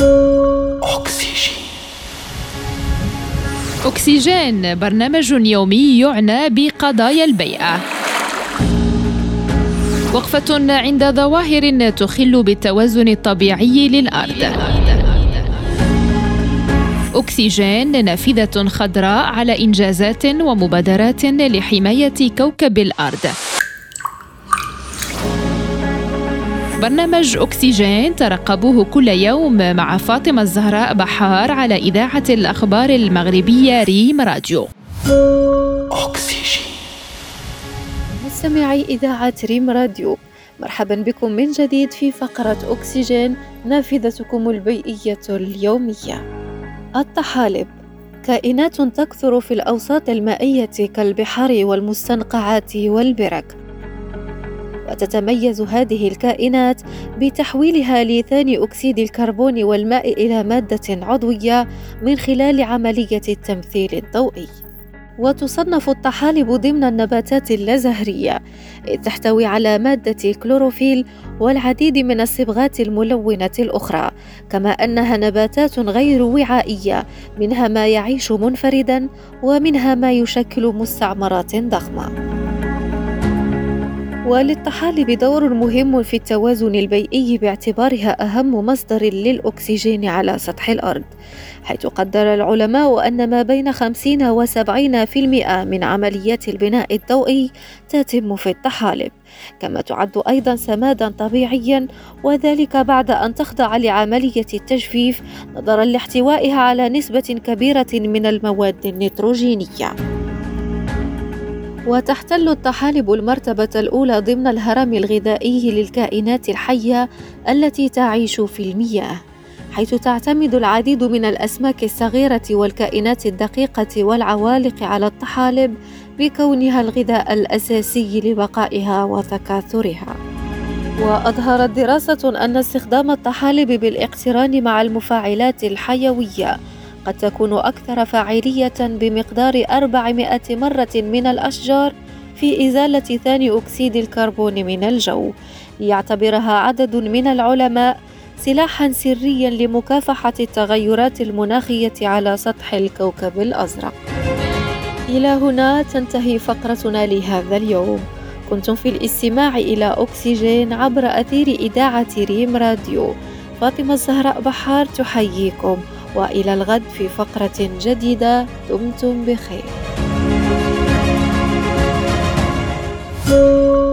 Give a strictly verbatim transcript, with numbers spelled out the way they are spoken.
أكسجين. أكسجين برنامج يومي يعنى بقضايا البيئة. وقفة عند ظواهر تخل بالتوازن الطبيعي للأرض. أكسجين نافذة خضراء على إنجازات ومبادرات لحماية كوكب الأرض. برنامج أكسجين ترقبوه كل يوم مع فاطمة الزهراء بحار على إذاعة الأخبار المغربية ريم راديو. أكسجين. مستمعي إذاعة ريم راديو، مرحبا بكم من جديد في فقرة أكسجين، نافذتكم البيئية اليومية. الطحالب كائنات تكثر في الأوساط المائية كالبحار والمستنقعات والبرك، وتتميز هذه الكائنات بتحويلها لثاني أكسيد الكربون والماء إلى مادة عضوية من خلال عملية التمثيل الضوئي. وتصنف الطحالب ضمن النباتات اللازهرية، إذ تحتوي على مادة الكلوروفيل والعديد من الصبغات الملونة الأخرى، كما أنها نباتات غير وعائية، منها ما يعيش منفردا ومنها ما يشكل مستعمرات ضخمة. وللطحالب دور مهم في التوازن البيئي باعتبارها أهم مصدر للأكسجين على سطح الأرض، حيث قدر العلماء أن ما بين خمسين وسبعين بالمئة من عمليات البناء الضوئي تتم في الطحالب، كما تعد أيضا سمادا طبيعيا، وذلك بعد أن تخضع لعملية التجفيف نظرا لاحتوائها على نسبة كبيرة من المواد النيتروجينية. وتحتل الطحالب المرتبة الأولى ضمن الهرم الغذائي للكائنات الحية التي تعيش في المياه، حيث تعتمد العديد من الأسماك الصغيرة والكائنات الدقيقة والعوالق على الطحالب بكونها الغذاء الأساسي لبقائها وتكاثرها. وأظهرت دراسة أن استخدام الطحالب بالاقتران مع المفاعلات الحيوية قد تكون أكثر فاعلية بمقدار أربعمائة مرة من الأشجار في إزالة ثاني أكسيد الكربون من الجو، ليعتبرها عدد من العلماء سلاحاً سرياً لمكافحة التغيرات المناخية على سطح الكوكب الأزرق. إلى هنا تنتهي فقرتنا لهذا اليوم. كنتم في الاستماع إلى أكسجين عبر أثير إذاعة ريم راديو. فاطمة الزهراء بحار تحييكم، وإلى الغد في فقرة جديدة. دمتم بخير.